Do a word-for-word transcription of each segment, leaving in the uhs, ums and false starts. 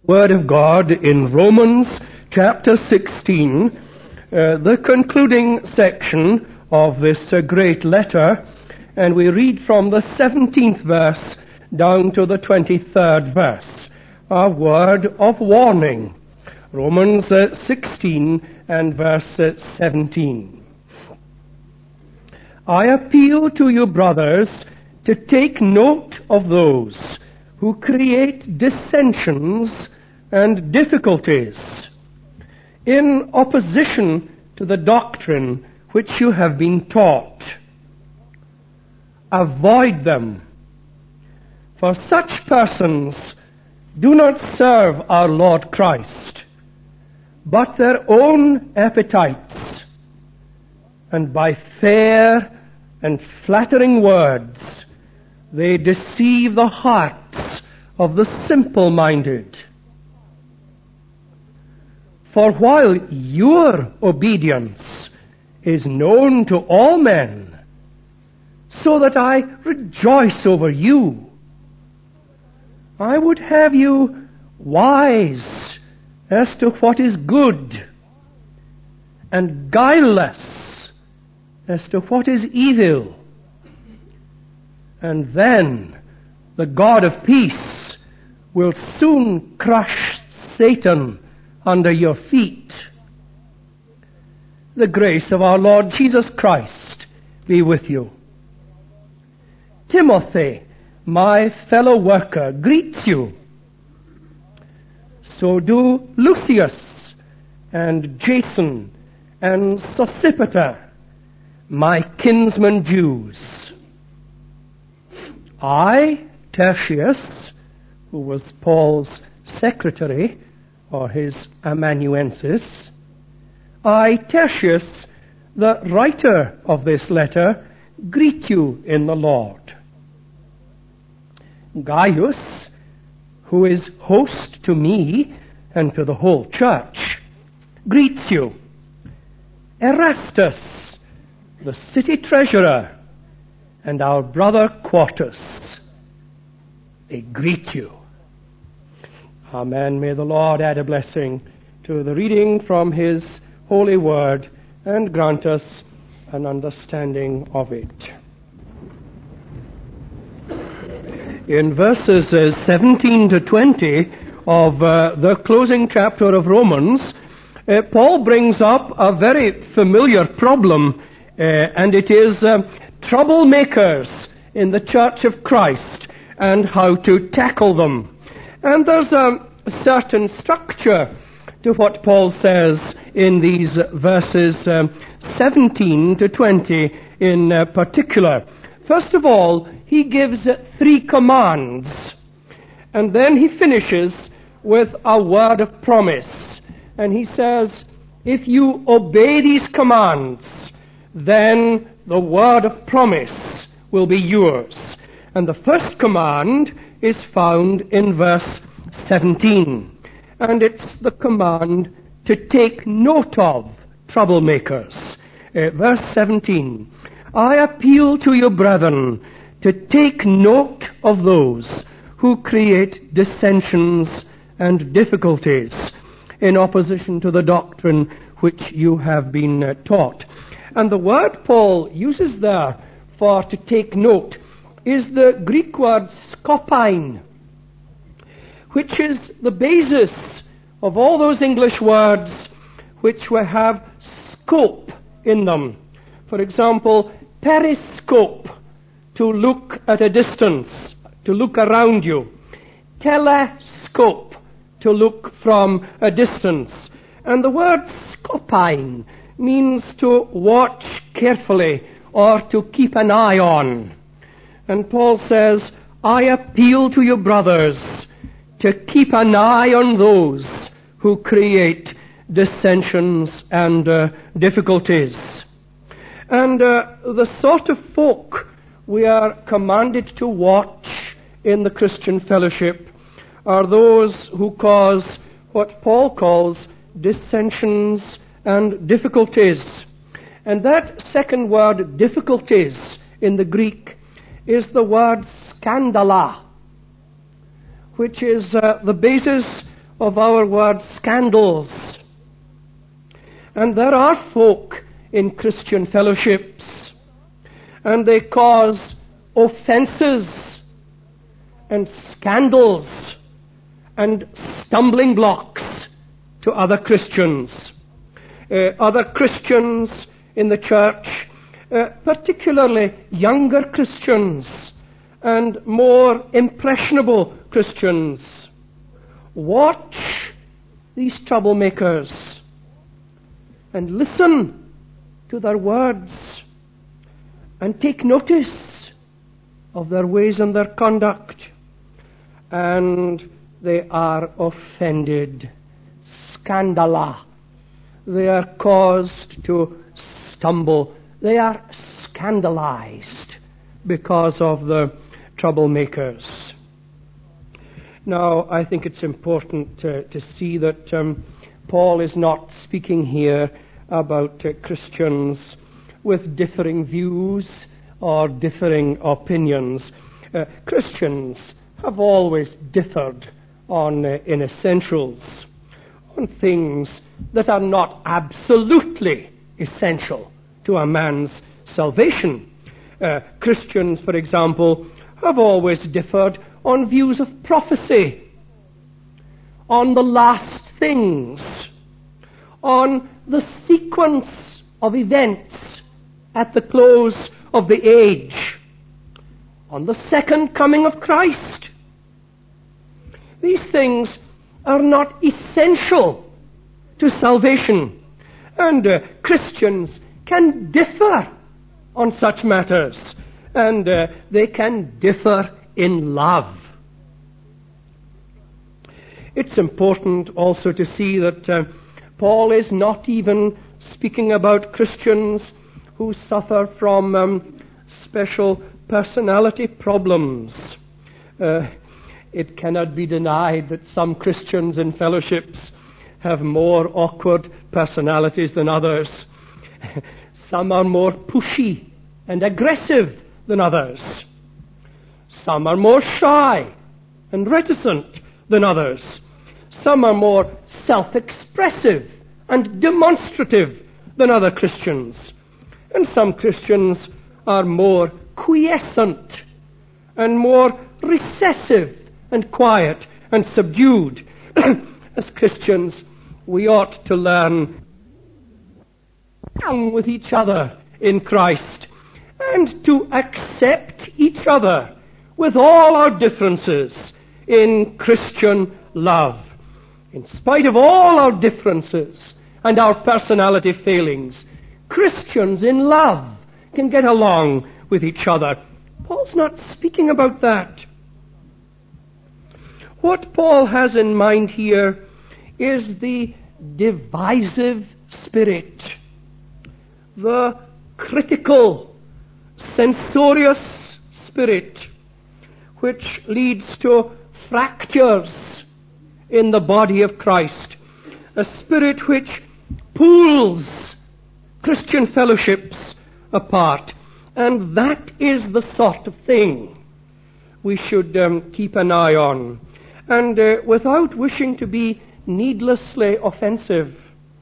Word of God in Romans chapter sixteen, uh, the concluding section of this uh, great letter, and we read from the seventeenth verse down to the twenty-third verse, a word of warning. Romans uh, sixteen and verse uh, seventeen. I appeal to you, brothers, to take note of those who create dissensions and difficulties in opposition to the doctrine which you have been taught. Avoid them, for such persons do not serve our Lord Christ, but their own appetites, and by fair and flattering words they deceive the hearts of the simple-minded. For while your obedience is known to all men, so that I rejoice over you, I would have you wise as to what is good, and guileless as to what is evil. And then the God of peace will soon crush Satan under your feet. The grace of our Lord Jesus Christ be with you. Timothy, my fellow worker, greets you. So do Lucius and Jason and Sosipater, my kinsmen Jews. I, Tertius, who was Paul's secretary, or his amanuensis, I, Tertius, the writer of this letter, greet you in the Lord. Gaius, who is host to me and to the whole church, greets you. Erastus, the city treasurer, and our brother Quartus, they greet you. Amen. May the Lord add a blessing to the reading from His holy word and grant us an understanding of it. In verses uh, seventeen to twenty of uh, the closing chapter of Romans, uh, Paul brings up a very familiar problem, uh, and it is uh, troublemakers in the Church of Christ and how to tackle them. And there's a certain structure to what Paul says in these verses um, seventeen to twenty in uh, particular. First of all, he gives three commands, and then he finishes with a word of promise. And he says, if you obey these commands, then the word of promise will be yours. And the first command is found in verse seventeen. And it's the command to take note of troublemakers. Uh, verse seventeen. I appeal to you, brethren, to take note of those who create dissensions and difficulties in opposition to the doctrine which you have been uh, taught. And the word Paul uses there for to take note is the Greek word skopine, which is the basis of all those English words which will have scope in them. For example, periscope, to look at a distance, to look around you. Telescope, to look from a distance. And the word skopine means to watch carefully or to keep an eye on. And Paul says, I appeal to you, brothers, to keep an eye on those who create dissensions and uh, difficulties. And uh, the sort of folk we are commanded to watch in the Christian fellowship are those who cause what Paul calls dissensions and difficulties. And that second word, difficulties, in the Greek is the word scandala, which is uh, the basis of our word scandals. And there are folk in Christian fellowships, and they cause offenses and scandals and stumbling blocks to other Christians. Uh, other Christians in the church, uh, particularly younger Christians and more impressionable Christians. Watch these troublemakers and listen to their words and take notice of their ways and their conduct. And they are offended. Scandala. They are caused to stumble. They are scandalized because of the troublemakers. Now, I think it's important uh, to see that um, Paul is not speaking here about uh, Christians with differing views or differing opinions. Uh, Christians have always differed on uh, in essentials, on things that are not absolutely essential to a man's salvation. Uh, Christians, for example, have always differed on views of prophecy, on the last things, on the sequence of events at the close of the age, on the second coming of Christ. These things are not essential to salvation, and uh, Christians can differ on such matters, and uh, they can differ in love. It's important also to see that uh, Paul is not even speaking about Christians who suffer from um, special personality problems. Uh, it cannot be denied that some Christians in fellowships have more awkward personalities than others. Some are more pushy and aggressive than others. Some are more shy and reticent than others. Some are more self-expressive and demonstrative than other Christians. And some Christians are more quiescent and more recessive and quiet and subdued. As Christians, we ought to learn with each other in Christ and to accept each other with all our differences in Christian love. In spite of all our differences and our personality failings, Christians in love can get along with each other. Paul's not speaking about that. What Paul has in mind here is the divisive spirit, the critical, censorious spirit, which leads to fractures in the body of Christ, a spirit which pulls Christian fellowships apart. And that is the sort of thing we should um, keep an eye on. And uh, without wishing to be needlessly offensive,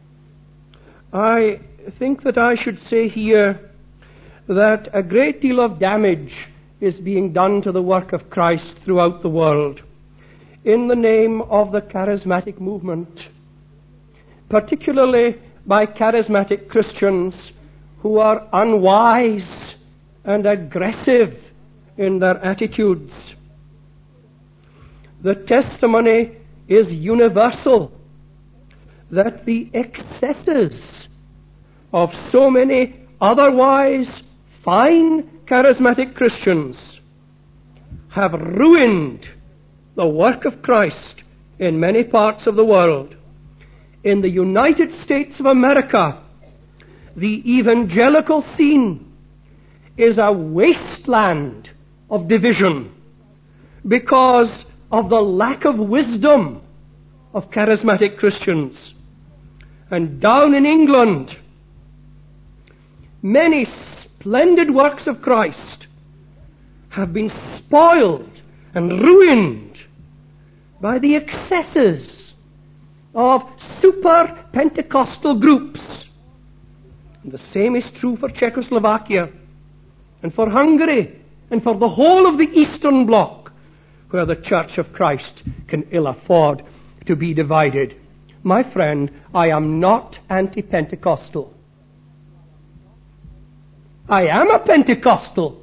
I think that I should say here that a great deal of damage is being done to the work of Christ throughout the world in the name of the charismatic movement, particularly by charismatic Christians who are unwise and aggressive in their attitudes. The testimony is universal that the excesses of so many otherwise fine charismatic Christians have ruined the work of Christ in many parts of the world. In the United States of America, the evangelical scene is a wasteland of division because of the lack of wisdom of charismatic Christians. And down in England, many splendid works of Christ have been spoiled and ruined by the excesses of super Pentecostal groups. And the same is true for Czechoslovakia and for Hungary and for the whole of the Eastern Bloc, where the Church of Christ can ill afford to be divided. My friend, I am not anti-Pentecostal. I am a Pentecostal.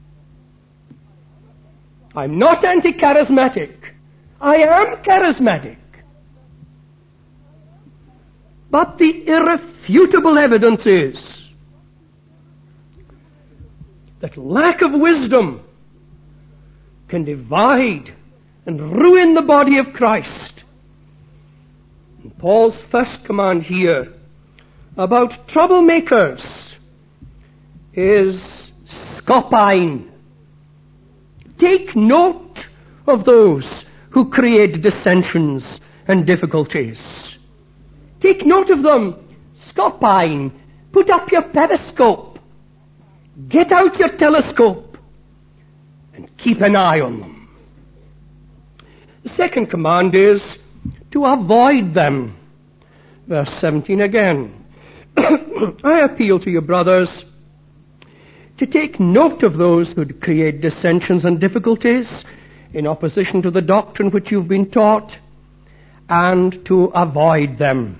I'm not anti-charismatic. I am charismatic. But the irrefutable evidence is that lack of wisdom can divide and ruin the body of Christ. And Paul's first command here about troublemakers is scopain. Take note of those who create dissensions and difficulties. Take note of them. Scopain. Put up your periscope. Get out your telescope and keep an eye on them. The second command is to avoid them. Verse seventeen again. I appeal to you, brothers, to take note of those who create dissensions and difficulties in opposition to the doctrine which you've been taught, and to avoid them.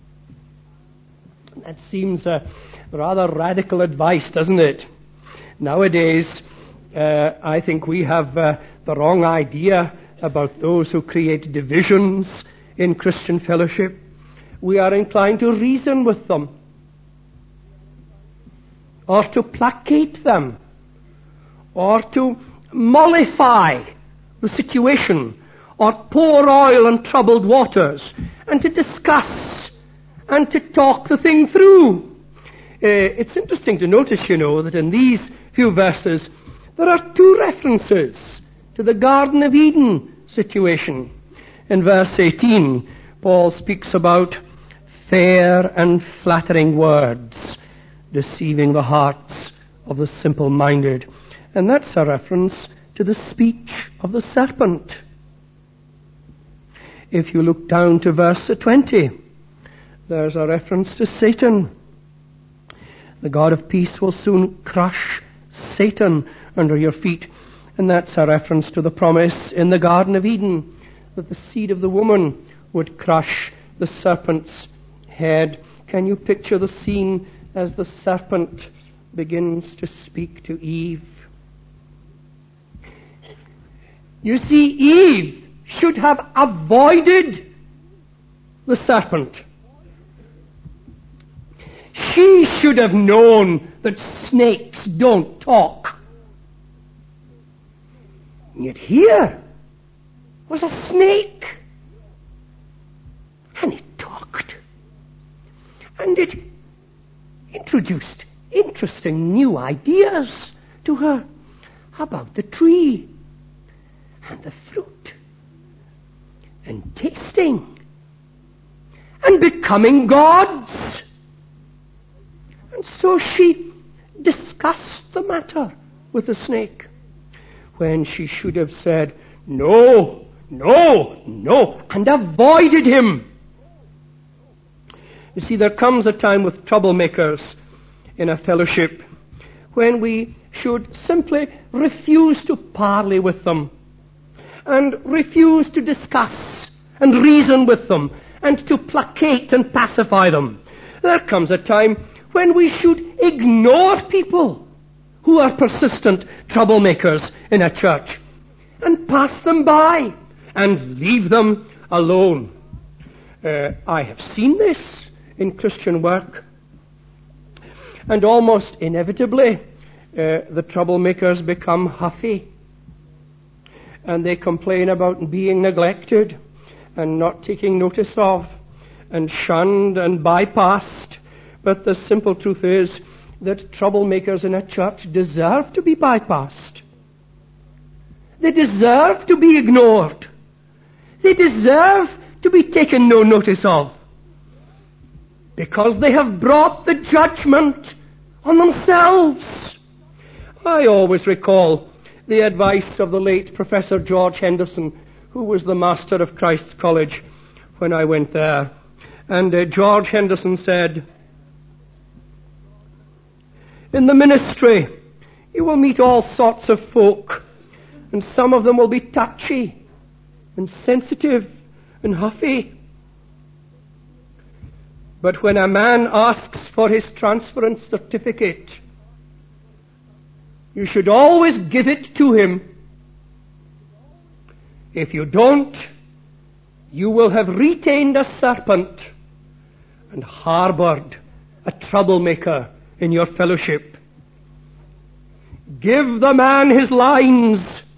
That seems a rather radical advice, doesn't it? Nowadays, uh, I think we have uh, the wrong idea about those who create divisions in Christian fellowship. We are inclined to reason with them, or to placate them, or to mollify the situation, or pour oil on troubled waters, and to discuss and to talk the thing through. Uh, it's interesting to notice, you know, that in these few verses there are two references to the Garden of Eden situation. In verse eighteen, Paul speaks about fair and flattering words deceiving the hearts of the simple-minded. And that's a reference to the speech of the serpent. If you look down to verse twenty, there's a reference to Satan. The God of peace will soon crush Satan under your feet. And that's a reference to the promise in the Garden of Eden that the seed of the woman would crush the serpent's head. Can you picture the scene as the serpent begins to speak to Eve? You see, Eve should have avoided the serpent. She should have known that snakes don't talk. And yet here was a snake, and it talked, and it introduced interesting new ideas to her about the tree and the fruit and tasting and becoming gods. And so she discussed the matter with the snake, when she should have said, no, no, no, and avoided him. You see, there comes a time with troublemakers in a fellowship when we should simply refuse to parley with them and refuse to discuss and reason with them and to placate and pacify them. There comes a time when we should ignore people who are persistent troublemakers in a church and pass them by and leave them alone. Uh, I have seen this in Christian work. And almost inevitably, uh, the troublemakers become huffy. And they complain about being neglected and not taking notice of and shunned and bypassed. But the simple truth is that troublemakers in a church deserve to be bypassed. They deserve to be ignored. They deserve to be taken no notice of, because they have brought the judgment on themselves. I always recall the advice of the late Professor George Henderson, who was the master of Christ's College, when I went there. And uh, George Henderson said, in the ministry, you will meet all sorts of folk, and some of them will be touchy and sensitive and huffy. But when a man asks for his transference certificate, you should always give it to him. If you don't, you will have retained a serpent and harbored a troublemaker in your fellowship. Give the man his lines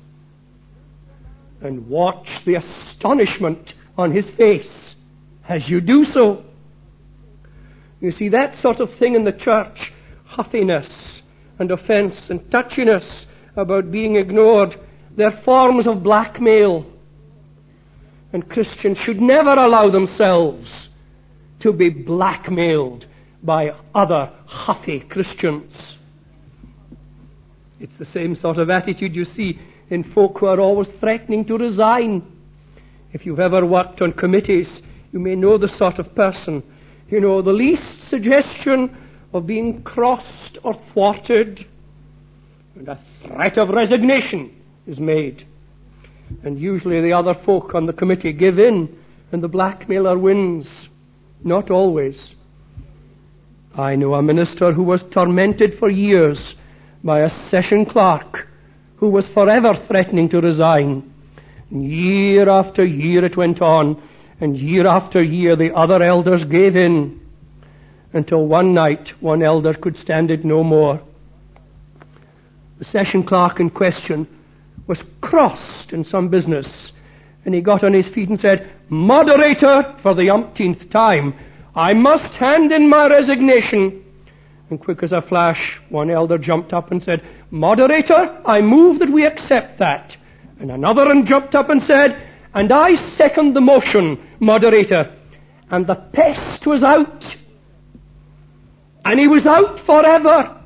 and watch the astonishment on his face as you do so. You see, that sort of thing in the church, huffiness and offense and touchiness about being ignored, they're forms of blackmail. And Christians should never allow themselves to be blackmailed by other huffy Christians. It's the same sort of attitude you see in folk who are always threatening to resign. If you've ever worked on committees, you may know the sort of person. You know, the least suggestion of being crossed or thwarted, and a threat of resignation is made. And usually the other folk on the committee give in, and the blackmailer wins. Not always. I know a minister who was tormented for years by a session clerk who was forever threatening to resign. And year after year it went on, and year after year the other elders gave in, until one night one elder could stand it no more. The session clerk in question was crossed in some business, and he got on his feet and said, "Moderator, for the umpteenth time, I must hand in my resignation." And quick as a flash, one elder jumped up and said, "Moderator, I move that we accept that." And another one jumped up and said, "And I second the motion, moderator." And the pest was out. And he was out forever.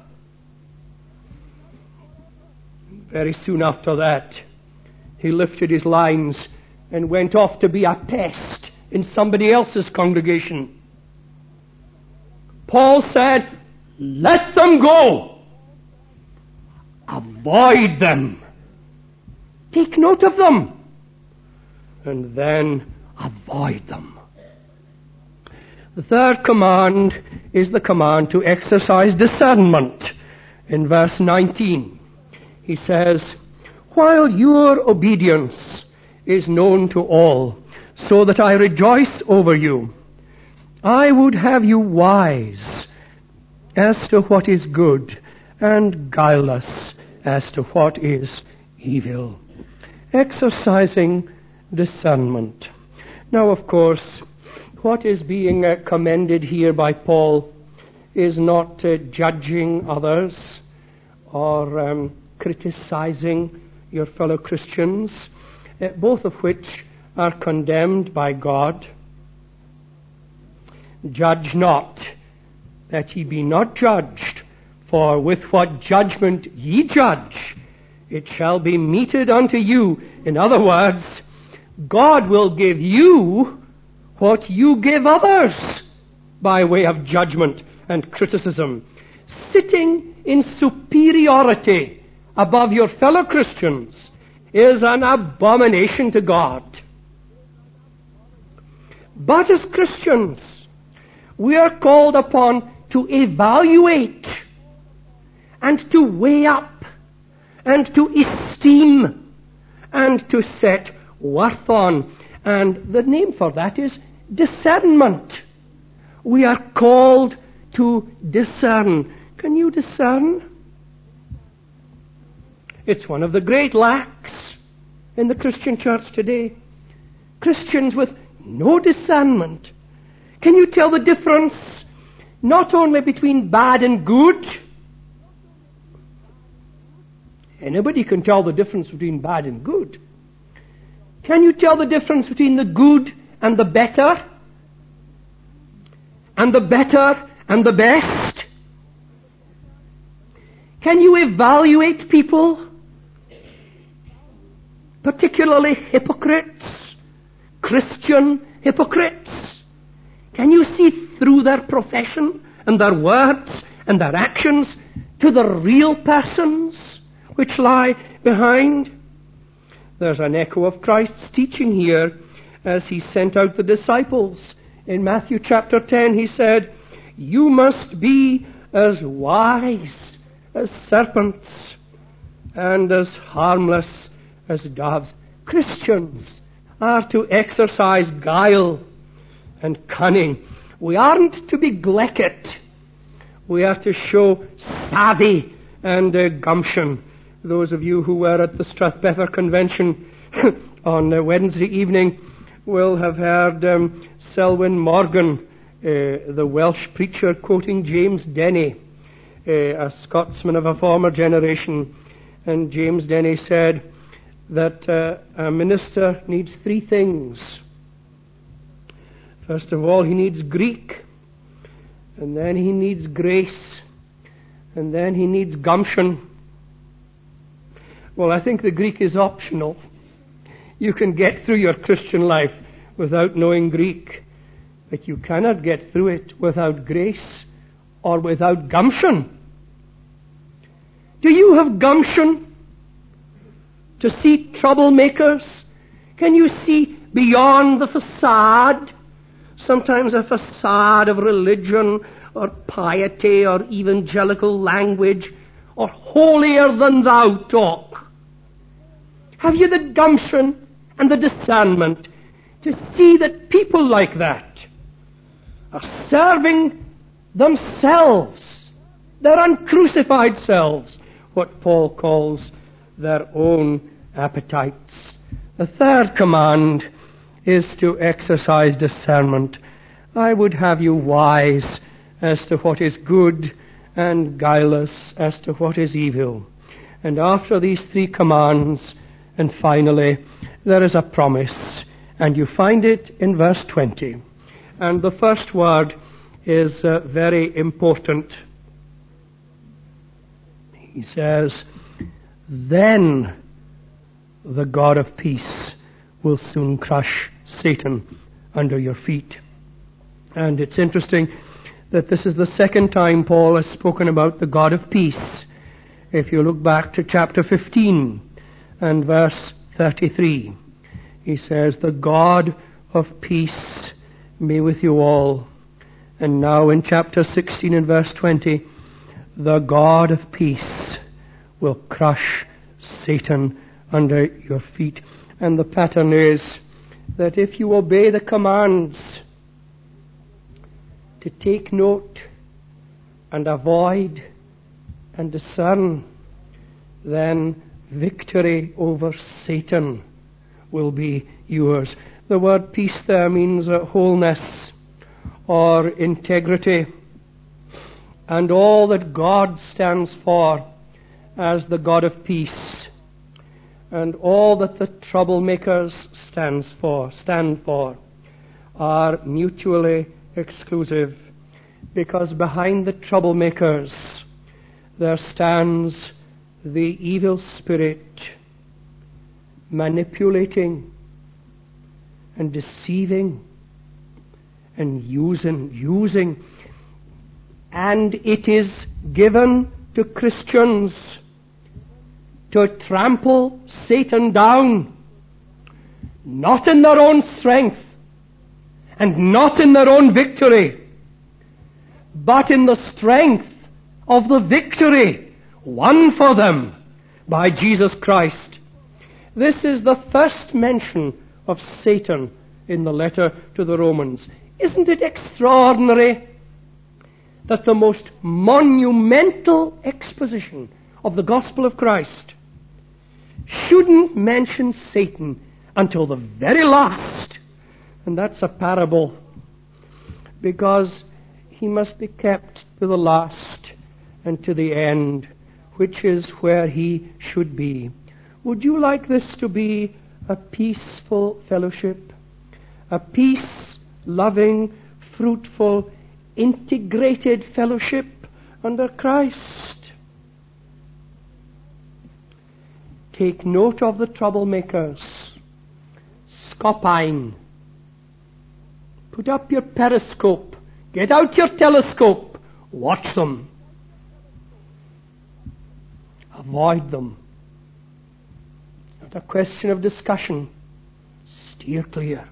Very soon after that, he lifted his lines and went off to be a pest in somebody else's congregation. Paul said, "Let them go. Avoid them. Take note of them. And then avoid them." The third command is the command to exercise discernment. In verse nineteen, he says, "While your obedience is known to all, so that I rejoice over you, I would have you wise as to what is good, and guileless as to what is evil." Exercising discernment. Now, of course, what is being uh, commended here by Paul is not uh, judging others or um, criticizing your fellow Christians, uh, both of which are condemned by God. "Judge not, that ye be not judged, for with what judgment ye judge, it shall be meted unto you." In other words, God will give you what you give others by way of judgment and criticism. Sitting in superiority above your fellow Christians is an abomination to God. But as Christians, we are called upon to evaluate and to weigh up and to esteem and to set worth on. And the name for that is discernment. We are called to discern. Can you discern? It's one of the great lacks in the Christian church today. Christians with no discernment. Can you tell the difference not only between bad and good? Anybody can tell the difference between bad and good. Can you tell the difference between the good and the better? And the better and the best? Can you evaluate people? Particularly hypocrites, Christian hypocrites? Can you see through their profession and their words and their actions to the real persons which lie behind? There's an echo of Christ's teaching here as he sent out the disciples. In Matthew chapter ten he said, "You must be as wise as serpents and as harmless as doves." Christians are to exercise guile and cunning. We aren't to be glecket. We are to show savvy and uh, gumption. Those of you who were at the Strathpeffer Convention on uh, Wednesday evening will have heard um, Selwyn Morgan, uh, the Welsh preacher, quoting James Denny, uh, a Scotsman of a former generation. And James Denny said that uh, a minister needs three things. First of all, he needs Greek, and then he needs grace, and then he needs gumption. Well, I think the Greek is optional. You can get through your Christian life without knowing Greek, but you cannot get through it without grace or without gumption. Do you have gumption to see troublemakers? Can you see beyond the facade? Sometimes a facade of religion or piety or evangelical language or holier-than-thou talk. Have you the gumption and the discernment to see that people like that are serving themselves, their uncrucified selves, what Paul calls their own appetites? The third command is to exercise discernment. I would have you wise as to what is good and guileless as to what is evil. And after these three commands, and finally, there is a promise, and you find it in verse twenty. And the first word is uh, very important. He says, "Then the God of peace will soon crush Satan under your feet." And it's interesting that this is the second time Paul has spoken about the God of peace. If you look back to chapter fifteen and verse thirty-three, he says, "The God of peace be with you all." And now in chapter sixteen and verse twenty, "The God of peace will crush Satan under your feet." And the pattern is that if you obey the commands to take note and avoid and discern, then victory over Satan will be yours. The word peace there means uh, wholeness or integrity, and all that God stands for as the God of peace, and all that the troublemakers stands for, stand for, are mutually exclusive, because behind the troublemakers there stands the evil spirit manipulating and deceiving and using, using, and it is given to Christians to trample Satan down, not in their own strength and not in their own victory, but in the strength of the victory won for them by Jesus Christ. This is the first mention of Satan in the letter to the Romans. Isn't it extraordinary that the most monumental exposition of the gospel of Christ shouldn't mention Satan until the very last? And that's a parable, because he must be kept to the last and to the end, which is where he should be. Would you like this to be a peaceful fellowship? A peace-loving, fruitful, integrated fellowship under Christ? Take note of the troublemakers. Skopine. Put up your periscope. Get out your telescope. Watch them. Avoid them. Not a question of discussion. Steer clear.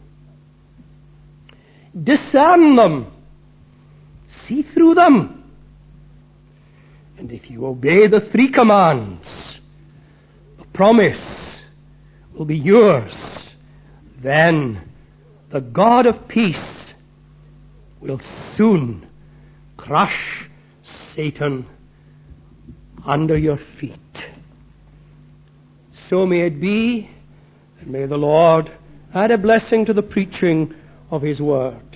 Discern them. See through them. And if you obey the three commands, the promise will be yours. Then the God of peace will soon crush Satan under your feet. So may it be, and may the Lord add a blessing to the preaching of His word.